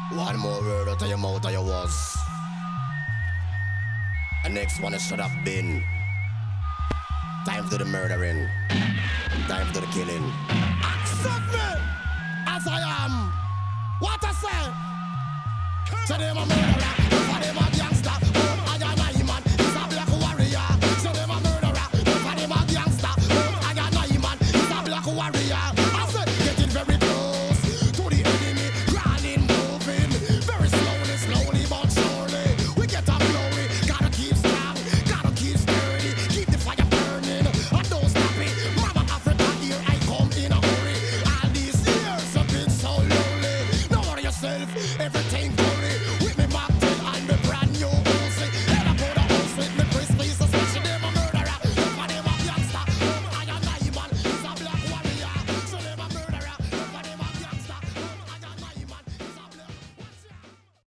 One more word out of your mouth, you was. The next one it should have been. Time to do the murdering. Time to do the killing. Accept me as I am. What I say? Say them a murderer, for them a gangster. I am a man, he's a black warrior. Say them a murderer, for them a gangster. I am a man, he's a black warrior.